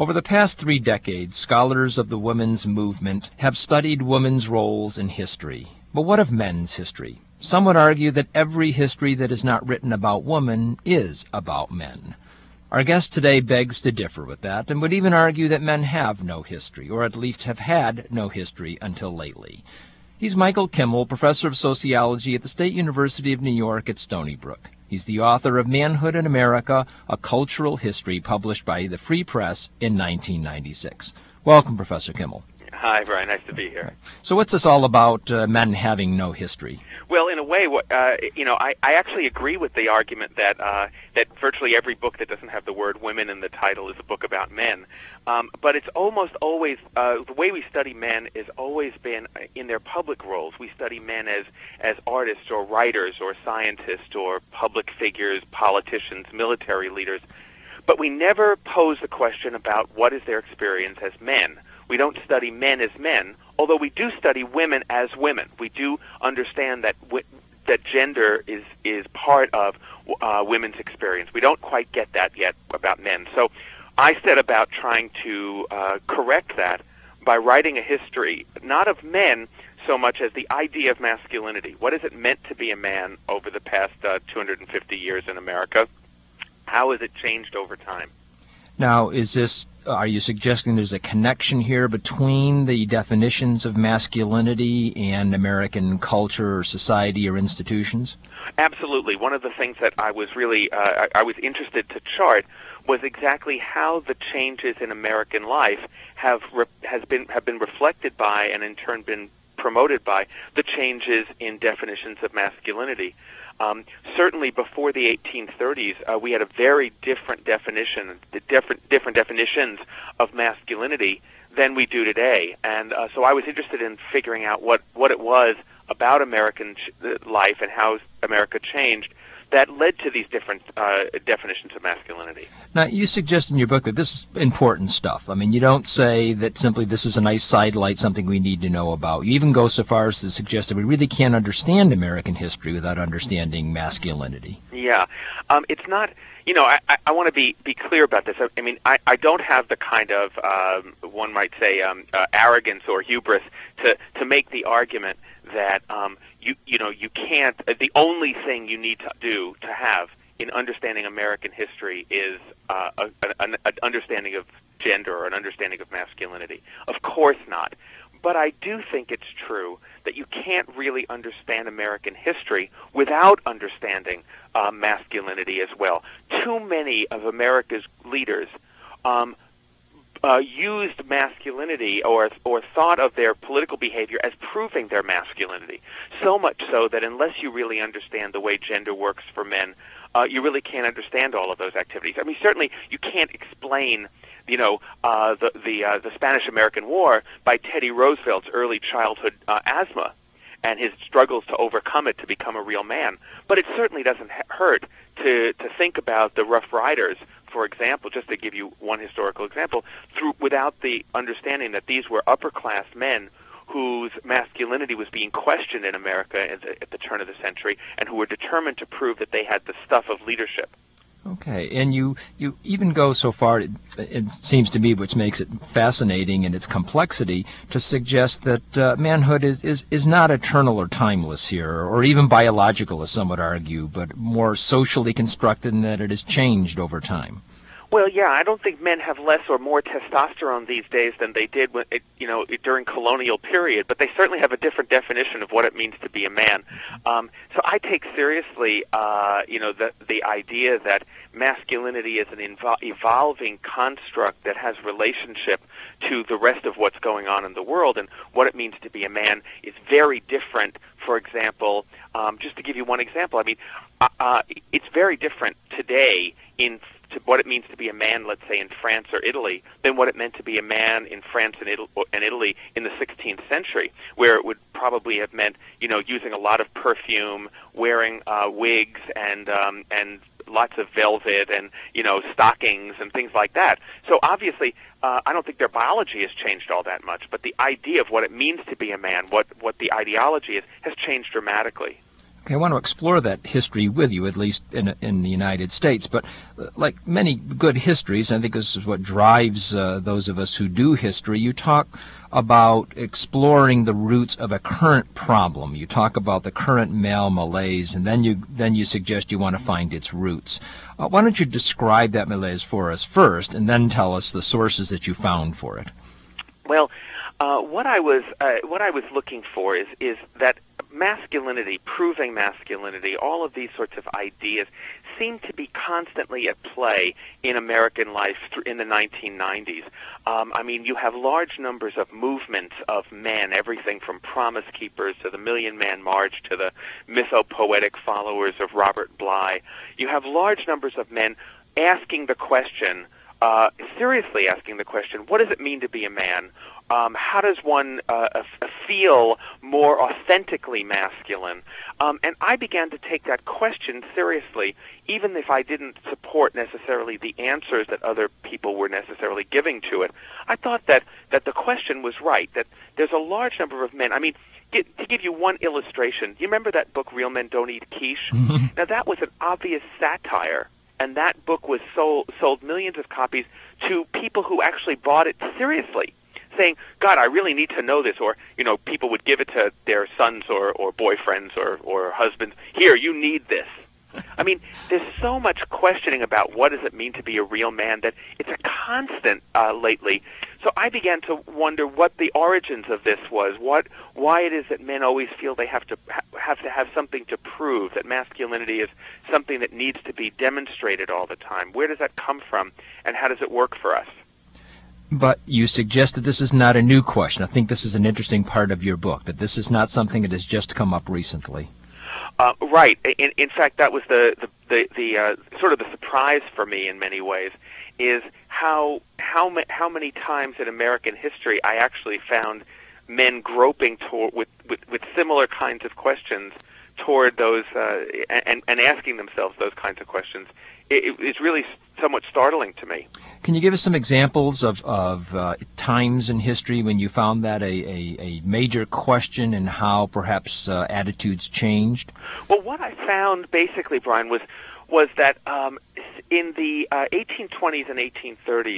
Over the past 3 decades, scholars of the women's movement have studied women's roles in history. But what of men's history? Some would argue that every history that is not written about women is about men. Our guest today begs to differ with that, and would even argue that men have no history, or at least have had no history until lately. He's Michael Kimmel, professor of sociology at the State University of New York at Stony Brook. He's the author of Manhood in America, A Cultural History, published by the Free Press in 1996. Welcome, Professor Kimmel. Hi, Brian. Nice to be here. So what's this all about, men having no history? Well, in a way, I actually agree with the argument that that virtually every book that doesn't have the word women in the title is a book about men. But it's almost always, the way we study men has always been in their public roles. We study men as artists or writers or scientists or public figures, politicians, military leaders. But we never pose the question about what is their experience as men. We don't study men as men, although we do study women as women. We do understand that that gender is part of women's experience. We don't quite get that yet about men. So I set about trying to correct that by writing a history, not of men so much as the idea of masculinity. What has it meant to be a man over the past 250 years in America? How has it changed over time? Now, are you suggesting there's a connection here between the definitions of masculinity and American culture or society or institutions? Absolutely. One of the things that I was really I was interested to chart was exactly how the changes in American life have been reflected by and in turn been promoted by the changes in definitions of masculinity. Certainly before the 1830s, we had a very different definition, different definitions of masculinity than we do today. And so I was interested in figuring out what it was about American life and how America changed that led to these different definitions of masculinity. Now, you suggest in your book that this is important stuff. I mean, you don't say that simply this is a nice sidelight, something we need to know about. You even go so far as to suggest that we really can't understand American history without understanding masculinity. Yeah. It's not, I want to be clear about this. I mean, I don't have the kind of, one might say, arrogance or hubris to make the argument that you can't. The only thing you need to do to have in understanding American history is an understanding of gender or an understanding of masculinity. Of course not. But I do think it's true that you can't really understand American history without understanding masculinity as well. Too many of America's leaders used masculinity or thought of their political behavior as proving their masculinity, so much so that unless you really understand the way gender works for men, you really can't understand all of those activities. I mean, certainly you can't explain, the Spanish-American War by Teddy Roosevelt's early childhood asthma and his struggles to overcome it to become a real man. But it certainly doesn't hurt to think about the Rough Riders, for example, just to give you one historical example, without the understanding that these were upper-class men whose masculinity was being questioned in America at the turn of the century, and who were determined to prove that they had the stuff of leadership. Okay, and you even go so far, it seems to me, which makes it fascinating in its complexity, to suggest that manhood is not eternal or timeless here, or even biological, as some would argue, but more socially constructed in that it has changed over time. Well, yeah, I don't think men have less or more testosterone these days than they did during colonial period, but they certainly have a different definition of what it means to be a man. So I take seriously, the idea that masculinity is an evolving construct that has relationship to the rest of what's going on in the world, and what it means to be a man is very different. For example, just to give you one example, I mean, it's very different today to what it means to be a man, let's say, in France or Italy, than what it meant to be a man in France and Italy in the 16th century, where it would probably have meant, using a lot of perfume, wearing wigs, and lots of velvet, and stockings and things like that. So obviously, I don't think their biology has changed all that much, but the idea of what it means to be a man, what the ideology is, has changed dramatically. Okay, I want to explore that history with you, at least in the United States. But like many good histories, I think this is what drives those of us who do history, you talk about exploring the roots of a current problem. You talk about the current male malaise, and then you suggest you want to find its roots. Why don't you describe that malaise for us first, and then tell us the sources that you found for it? Well, what I was looking for is that masculinity, proving masculinity, all of these sorts of ideas seem to be constantly at play in American life in the 1990s. I mean, you have large numbers of movements of men, everything from Promise Keepers to the Million Man March to the mythopoetic followers of Robert Bly. You have large numbers of men asking the question, seriously asking the question, what does it mean to be a man? How does one feel more authentically masculine? And I began to take that question seriously, even if I didn't support necessarily the answers that other people were necessarily giving to it. I thought that the question was right, that there's a large number of men. I mean, to give you one illustration, do you remember that book, Real Men Don't Eat Quiche? Now, that was an obvious satire. And that book was sold millions of copies to people who actually bought it seriously, saying, God, I really need to know this. Or, people would give it to their sons or boyfriends or husbands. Here, you need this. I mean, there's so much questioning about what does it mean to be a real man that it's a constant lately. So I began to wonder what the origins of this was, why it is that men always feel they have to have something to prove, that masculinity is something that needs to be demonstrated all the time. Where does that come from, and how does it work for us? But you suggest that this is not a new question. I think this is an interesting part of your book, that this is not something that has just come up recently. Right. In fact, that was the sort of the surprise for me in many ways, is how many times in American history I actually found men groping with similar kinds of questions toward those and asking themselves those kinds of questions. It's really somewhat startling to me. Can you give us some examples of times in history when you found that a major question and how perhaps attitudes changed? Well, what I found basically, Brian, was that in the 1820s and 1830s,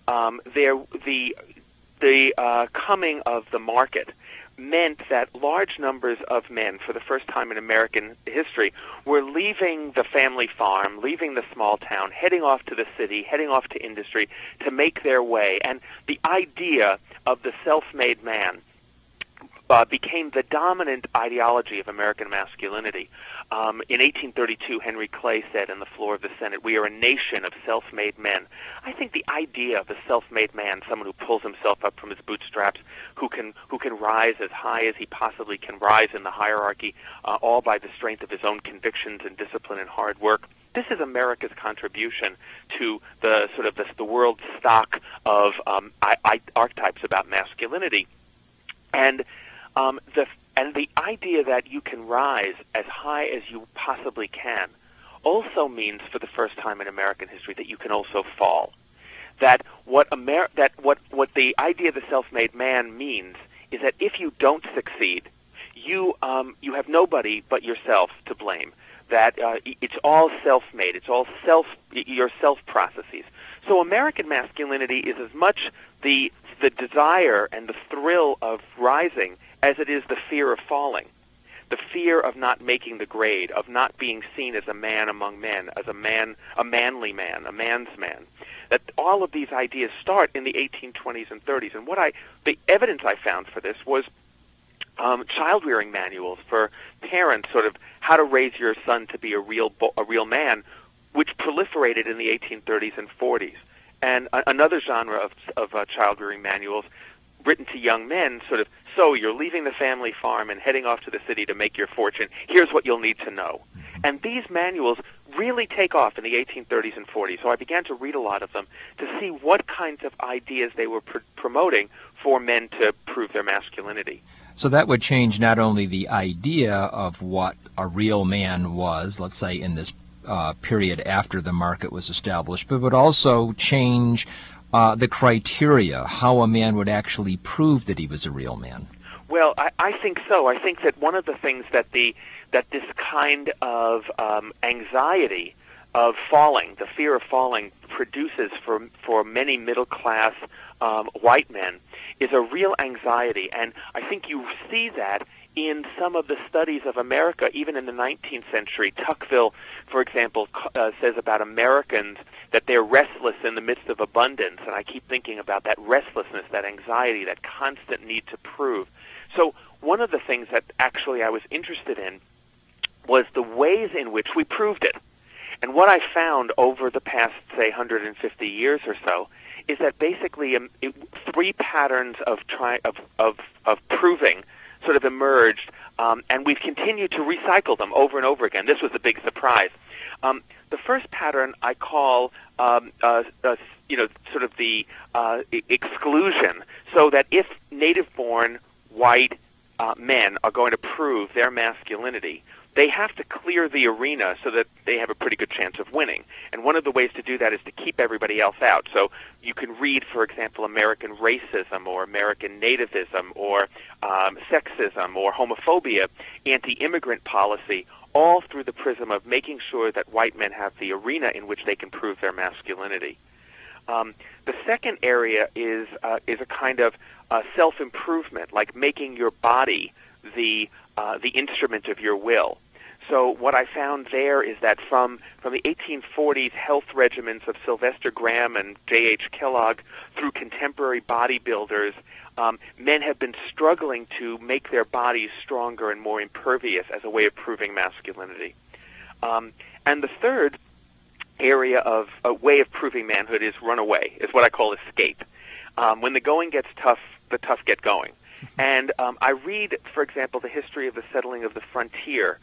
the coming of the market meant that large numbers of men, for the first time in American history, were leaving the family farm, leaving the small town, heading off to the city, heading off to industry to make their way. And the idea of the self-made man became the dominant ideology of American masculinity. In 1832, Henry Clay said on the floor of the Senate, "We are a nation of self-made men." I think the idea of the self-made man, someone who pulls himself up from his bootstraps, who can rise as high as he possibly can rise in the hierarchy, all by the strength of his own convictions and discipline and hard work. This is America's contribution to the sort of the world stock of archetypes about masculinity, and the idea that you can rise as high as you possibly can also means, for the first time in American history, that you can also fall. That what the idea of the self-made man means is that if you don't succeed, you have nobody but yourself to blame. That it's all self-made. It's all your self-processes. So American masculinity is as much the desire and the thrill of rising as it is the fear of falling, the fear of not making the grade, of not being seen as a man among men, as a manly man, a man's man. That all of these ideas start in the 1820s and 30s. And the evidence I found for this was child-rearing manuals for parents, sort of how to raise your son to be a real man, which proliferated in the 1830s and 40s. And another genre of child-rearing manuals written to young men, sort of, so you're leaving the family farm and heading off to the city to make your fortune. Here's what you'll need to know. And these manuals really take off in the 1830s and 40s. So I began to read a lot of them to see what kinds of ideas they were promoting for men to prove their masculinity. So that would change not only the idea of what a real man was, let's say in this period after the market was established, but would also change the criteria, how a man would actually prove that he was a real man. Well, I think so. I think that one of the things that that this kind of anxiety of falling, the fear of falling, produces for many middle-class white men is a real anxiety. And I think you see that in some of the studies of America, even in the 19th century. Tocqueville, for example, says about Americans that they're restless in the midst of abundance. And I keep thinking about that restlessness, that anxiety, that constant need to prove. So one of the things that actually I was interested in was the ways in which we proved it. And what I found over the past, say, 150 years or so is that basically three patterns of proving sort of emerged, and we've continued to recycle them over and over again. This was a big surprise. The first pattern I call, sort of the exclusion, so that if native-born white men are going to prove their masculinity, they have to clear the arena so that they have a pretty good chance of winning. And one of the ways to do that is to keep everybody else out. So you can read, for example, American racism or American nativism or sexism or homophobia, anti-immigrant policy, all through the prism of making sure that white men have the arena in which they can prove their masculinity. The second area is a kind of self-improvement, like making your body the instrument of your will. So what I found there is that from the 1840s health regimens of Sylvester Graham and J.H. Kellogg through contemporary bodybuilders, men have been struggling to make their bodies stronger and more impervious as a way of proving masculinity. And the third area of a way of proving manhood is run away, is what I call escape. When the going gets tough, the tough get going. And I read, for example, the history of the settling of the frontier,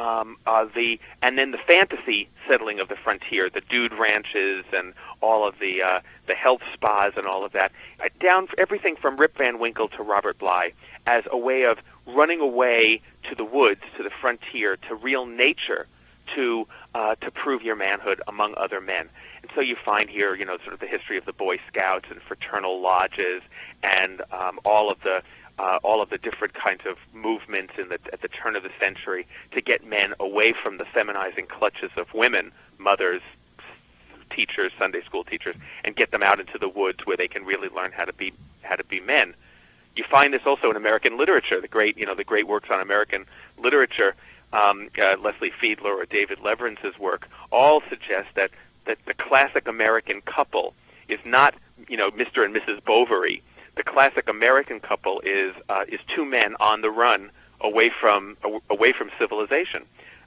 and then the fantasy settling of the frontier, the dude ranches and all of the health spas and all of that, down everything from Rip Van Winkle to Robert Bly, as a way of running away to the woods, to the frontier, to real nature, to prove your manhood among other men. And so you find here, sort of the history of the Boy Scouts and fraternal lodges, and all of the different kinds of movements at the turn of the century to get men away from the feminizing clutches of women, mothers, teachers, Sunday school teachers, and get them out into the woods where they can really learn how to be men. You find this also in American literature. The great works on American literature, Leslie Fiedler or David Leverance's work, all suggest that the classic American couple is not Mr. and Mrs. Bovary. The classic American couple is two men on the run away from civilization,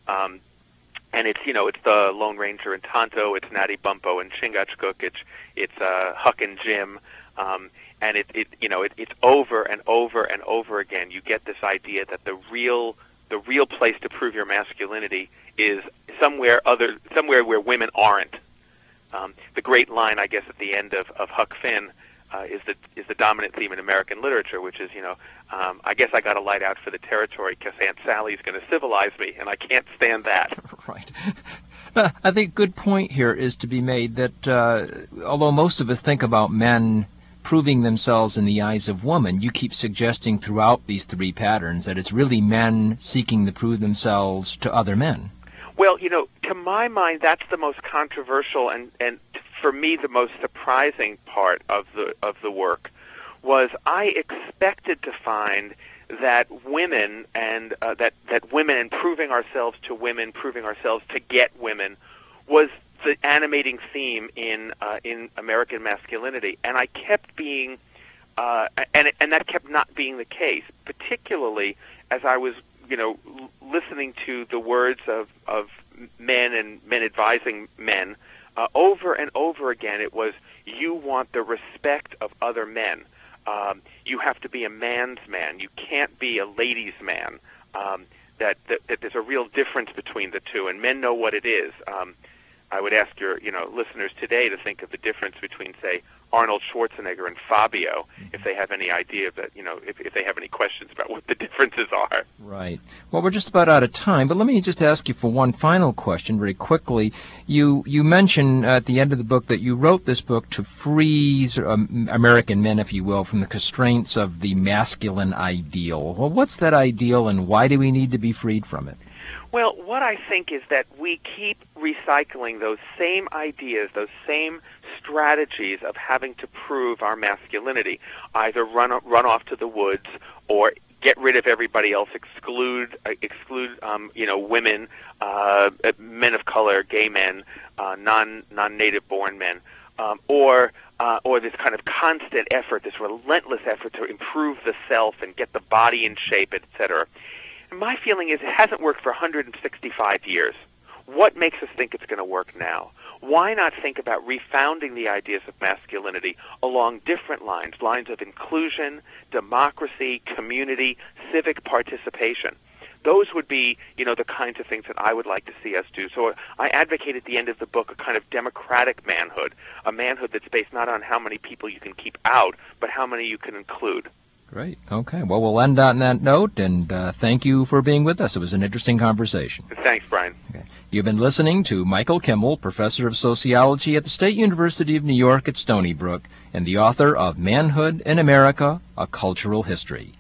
and it's the Lone Ranger and Tonto, it's Natty Bumppo and Chingachgook, it's Huck and Jim, and it's over and over and over again. You get this idea that the real place to prove your masculinity is somewhere where women aren't. The great line, I guess, at the end of Huck Finn is the dominant theme in American literature, which is, I guess I got to light out for the territory because Aunt Sally's going to civilize me, and I can't stand that. Right. I think a good point here is to be made that although most of us think about men proving themselves in the eyes of women, you keep suggesting throughout these three patterns that it's really men seeking to prove themselves to other men. Well, to my mind, that's the most controversial and for me the most surprising part of the work. Was I expected to find that women and that women and proving ourselves to women, proving ourselves to get women, was the animating theme in American masculinity, and I kept being, and that kept not being the case, particularly as I was, listening to the words of men and men advising men over and over again. It was, you want the respect of other men. You have to be a man's man. You can't be a ladies' man. That there's a real difference between the two, and men know what it is. I would ask your listeners today to think of the difference between, say, Arnold Schwarzenegger and Fabio if they have any idea that, if they have any questions about what the differences are. Right. Well, we're just about out of time, but let me just ask you for one final question very quickly. You mentioned at the end of the book that you wrote this book to free American men, if you will, from the constraints of the masculine ideal. Well, what's that ideal, and why do we need to be freed from it? Well, what I think is that we keep recycling those same ideas, those same strategies of having to prove our masculinity, either run off to the woods or get rid of everybody else, exclude women, men of color, gay men, non-native born men, or this kind of constant effort, this relentless effort to improve the self and get the body in shape, etc. My feeling is it hasn't worked for 165 years. What makes us think it's going to work now? Why not think about refounding the ideas of masculinity along different lines of inclusion, democracy, community, civic participation? Those would be, the kinds of things that I would like to see us do. So I advocate at the end of the book a kind of democratic manhood, a manhood that's based not on how many people you can keep out, but how many you can include. Great. Okay. Well, we'll end on that note, and thank you for being with us. It was an interesting conversation. Thanks, Brian. Okay. You've been listening to Michael Kimmel, professor of sociology at the State University of New York at Stony Brook, and the author of Manhood in America, A Cultural History.